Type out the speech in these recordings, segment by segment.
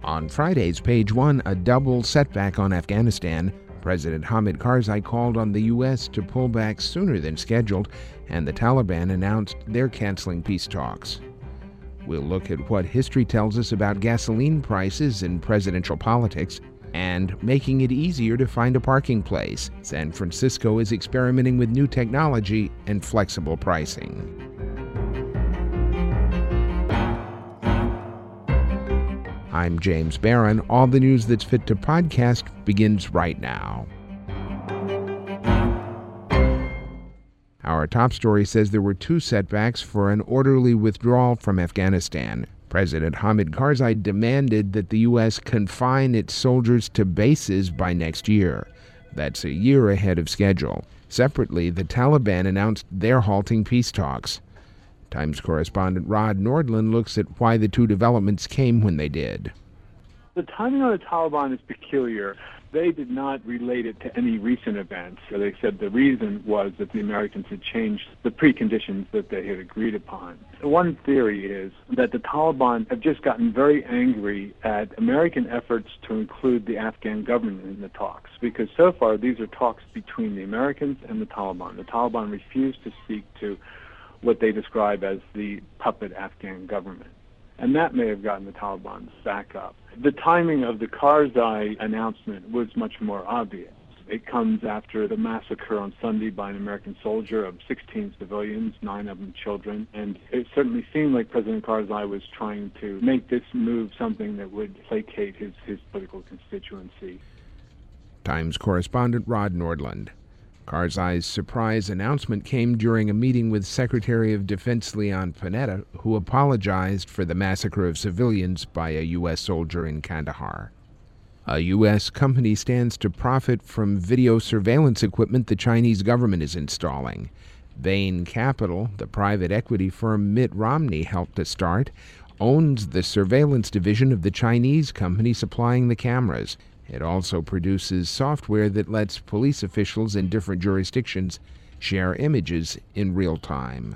On Friday's Page One, a double setback on Afghanistan. President Hamid Karzai called on the U.S. to pull back sooner than scheduled, and the Taliban announced they're canceling peace talks. We'll look at what history tells us about gasoline prices in presidential politics and making it easier to find a parking place. San Francisco is experimenting with new technology and flexible pricing. I'm James Barron. All the news that's fit to podcast begins right now. Our top story says there were two setbacks for an orderly withdrawal from Afghanistan. President Hamid Karzai demanded that the U.S. confine its soldiers to bases by next year. That's a year ahead of schedule. Separately, the Taliban announced they're halting peace talks. Times correspondent Rod Nordland looks at why the two developments came when they did. The timing on the Taliban is peculiar. They did not relate it to any recent events. So they said the reason was that the Americans had changed the preconditions that they had agreed upon. One theory is that the Taliban have just gotten very angry at American efforts to include the Afghan government in the talks, because so far these are talks between the Americans and the Taliban. The Taliban refused to speak to what they describe as the puppet Afghan government. And that may have gotten the Taliban back up. The timing of the Karzai announcement was much more obvious. It comes after the massacre on Sunday by an American soldier of 16 civilians, 9 of them children. And it certainly seemed like President Karzai was trying to make this move something that would placate his political constituency. Times correspondent Rod Nordland. Karzai's surprise announcement came during a meeting with Secretary of Defense Leon Panetta, who apologized for the massacre of civilians by a U.S. soldier in Kandahar. A U.S. company stands to profit from video surveillance equipment the Chinese government is installing. Bain Capital, the private equity firm Mitt Romney helped to start, owns the surveillance division of the Chinese company supplying the cameras. It also produces software that lets police officials in different jurisdictions share images in real time.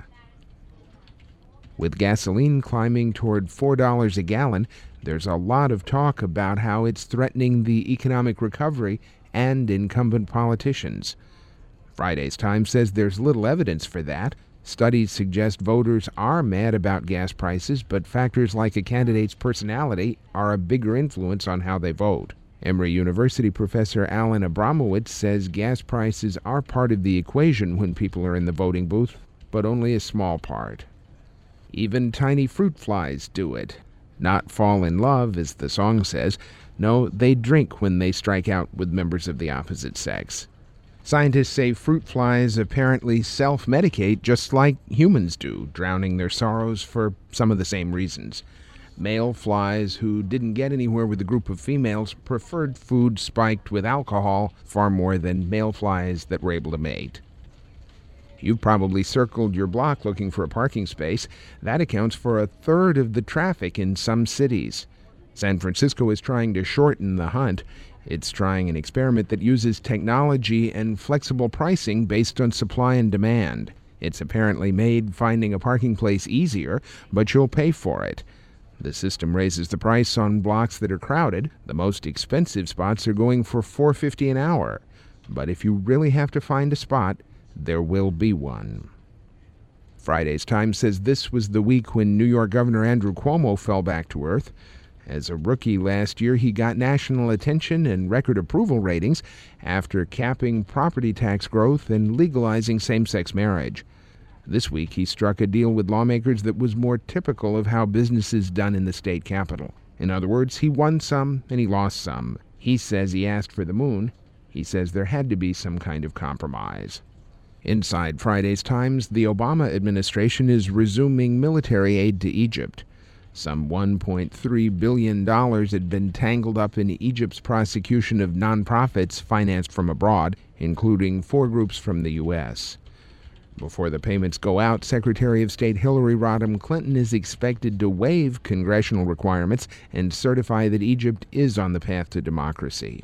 With gasoline climbing toward $4 a gallon, there's a lot of talk about how it's threatening the economic recovery and incumbent politicians. Friday's Times says there's little evidence for that. Studies suggest voters are mad about gas prices, but factors like a candidate's personality are a bigger influence on how they vote. Emory University professor Alan Abramowitz says gas prices are part of the equation when people are in the voting booth, but only a small part. Even tiny fruit flies do it. Not fall in love, as the song says. No, they drink when they strike out with members of the opposite sex. Scientists say fruit flies apparently self-medicate just like humans do, drowning their sorrows for some of the same reasons. Male flies who didn't get anywhere with a group of females preferred food spiked with alcohol far more than male flies that were able to mate. You've probably circled your block looking for a parking space. That accounts for a third of the traffic in some cities. San Francisco is trying to shorten the hunt. It's trying an experiment that uses technology and flexible pricing based on supply and demand. It's apparently made finding a parking place easier, but you'll pay for it. The system raises the price on blocks that are crowded. The most expensive spots are going for $4.50 an hour. But if you really have to find a spot, there will be one. Friday's Times says this was the week when New York Governor Andrew Cuomo fell back to earth. As a rookie last year, he got national attention and record approval ratings after capping property tax growth and legalizing same-sex marriage. This week, he struck a deal with lawmakers that was more typical of how business is done in the state capitol. In other words, he won some and he lost some. He says he asked for the moon. He says there had to be some kind of compromise. Inside Friday's Times, the Obama administration is resuming military aid to Egypt. Some $1.3 billion had been tangled up in Egypt's prosecution of nonprofits financed from abroad, including 4 groups from the U.S. Before the payments go out, Secretary of State Hillary Rodham Clinton is expected to waive congressional requirements and certify that Egypt is on the path to democracy.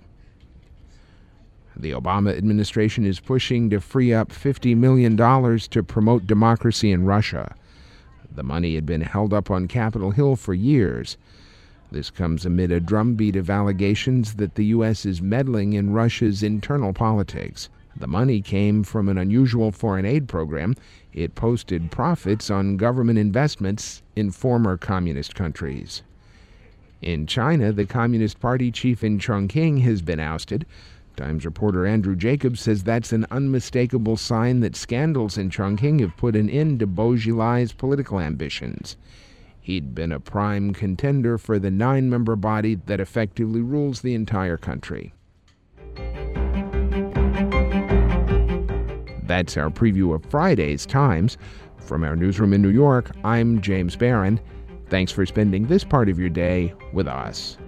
The Obama administration is pushing to free up $50 million to promote democracy in Russia. The money had been held up on Capitol Hill for years. This comes amid a drumbeat of allegations that the U.S. is meddling in Russia's internal politics. The money came from an unusual foreign aid program. It posted profits on government investments in former communist countries. In China, the Communist Party chief in Chongqing has been ousted. Times reporter Andrew Jacobs says that's an unmistakable sign that scandals in Chongqing have put an end to Bo Xilai's political ambitions. He'd been a prime contender for the 9-member body that effectively rules the entire country. That's our preview of Friday's Times. From our newsroom in New York, I'm James Barron. Thanks for spending this part of your day with us.